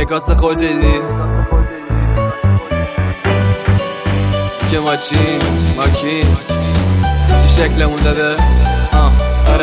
انعکاس خودت دیدی که ما چی؟ ما کی؟ چی شکلمون داده؟ آره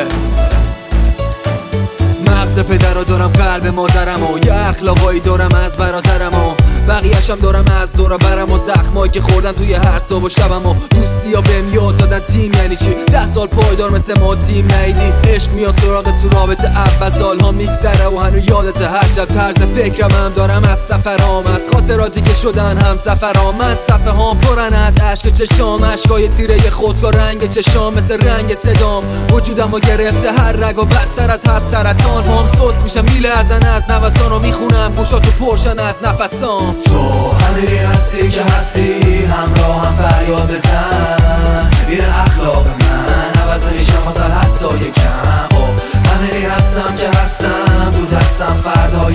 مغز پدر دارم، قلب مادرم و یه اخلاقایی دارم از برادرم و بقیه‌شم دارم از دور برم و زخمایی که خوردم توی هر صبح و شبم و دوستی ها بهم یاد دادن تیم یعنی چی. 10 سال پایدار مثل ما تیم نیدی، عشق میاد سراغ تو رابطه اول، سالها میگذره و هنو یادت هر شب. طرز فکرم هم دارم از سفرام، از خاطراتی که شدن هم سفرام. من صفحه هام پرن از عشق چشام، عشقای تیره خودکار رنگ چشام مثل رنگ صدام. وجودم رو گرفته هر رگ و بدتر از هر سرطان. پام سوس میشم میلرزن از نوسان و میخونم گوشاتو پرشن از نفسام. تو همیری هستی که هستی، همراه هم فریاد بزن. این اخلاق من عوض نمیشم واسه حتی یکم. همیری هستم که هستم، تو دستم فردای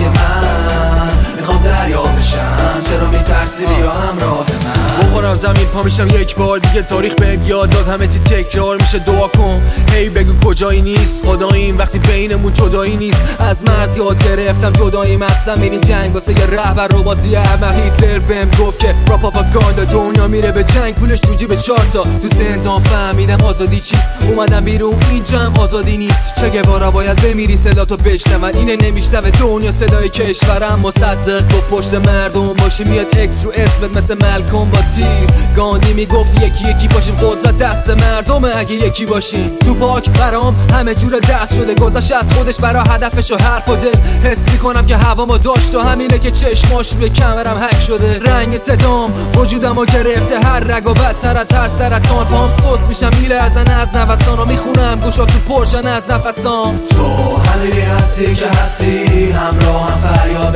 من. میخوام دریا بشم، چرا میترسی بیا همراه من. بخورم زمین پا میشم یک بار دیگه، تاریخ بهم یاد داد همه چی تکرار میشه. دعا کن هی بگو کجایی نیست خداییم وقتی بینمون جدایی نیست. از مرز یاد گرفتم جداییم هستم، میریم جنگ واسه یه رهبر رباتی احمق. هیتلر بهم گفت که پروپاگاندا دنیا میره به جنگ، پولش تو جیب 4 تا. تو زندان فهمیدم آزادی چیست، اومدم بیرون اینجا هم آزادی نیست. چه گوارا باید بمیری صدا تو بشنون، اینه نمیشنوه دنیا صدای کشورم. مصدق تو پشت مردم باشی میاد اکس رو اسمت مثل ملکم با تیر. گاندی میگفت یکی یکی باشیم، قدرت دست مردمه اگه یکی باشیم. تو پاک برام همه جور دست شده، گذشت از خودش برا هدفش و حرف و دل. حس میکنم که هوامو داشت و همینه که چشماش روی کمرم هک شده. رنگ صدام وجودمو گرفته هر رگ و بدتر از هر سرطان. پام سوس میشم میلرزن از نوسان و میخونم گوشاتو پرشن از نفسام. تو همیری هستی که هستی، همراه هم فریاد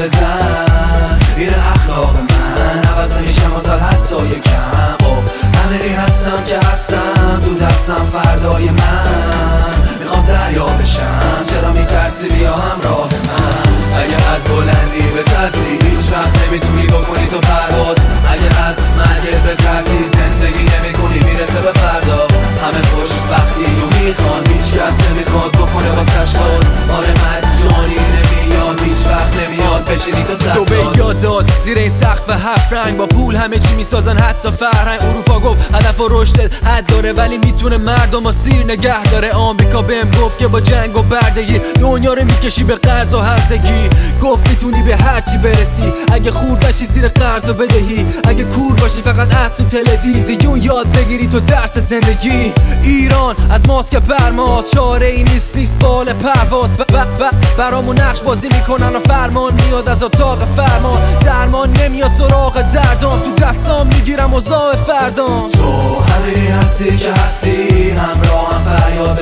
بزن. این اخلاق من عوض نمیشم واسه حتی یکم. همیری هستم که هستم، تو دستم فردای من. میخوام دریا بشم، چرا میترسی بیا همراه من. اگه از بلندی بترسی هیچ وقت نمیتونی بکنی تو پرواز. اگه از مرگت بترسی زندگی نمیکنی میرسه به فردا. همه خوشبختی و میخوان، هیچ کس نمیخواد بکنه واسش کار. آره من جانی نمیاد، هیچ وقت نمیاد بشینی تو 100 سال. تو یاد داد زیر این سقف 7 رنگ، با پول همه چی میسازن حتی فرهنگ. اروپا گفت هدف و رشدت حد داره ولی میتونه مردم و سیر نگه داره. آمریکا بهم گفت که با جنگ و بردگی دنیا رو میکشی به قرض و هرزگی. گفت میتونی به هر چی برسی اگه خورد نشی زیر قرض و بدهی. اگه کور باشی فقط از تو تلویزیون یاد بگیری تو درس زندگی. ایران از ماست که برماست، چاره ای نیست بال پرواز. برامون نقش بازی میکنن و فرمان میاد از اتاق فرمان. درمان نمیاد سراغ دردام، تو دستام میگیرم اوضاع فردام. تو همیری هستی که هستی، همراه هم فریاد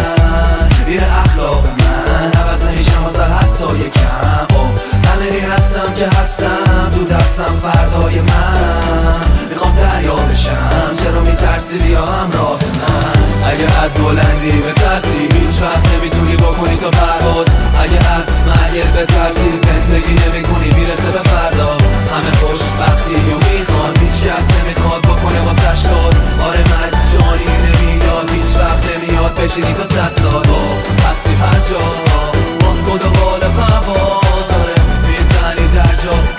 بزن. این اخلاق من عوض نمیشم واسه حتی یکم. همیری هستم که هستم، تو دستم فردای من. میخوام دریا بشم، چرا میترسی بیا همراه من. اگه از بلندی بترسی هیچ وقت نمیتونی بکنی تو پرواز. اگه از مرگت بترسی زندگی نمیکنی میرسه به فردا. همه خوشبختی و میخوان، هیچ کس نمیخواد بکنه واسش کار. آره من جانی نمیاد، هیچ وقت نمیاد بشینی تو 100 سال. هستی هر جا باز کن و بالا پرواز. آره میزنی در جا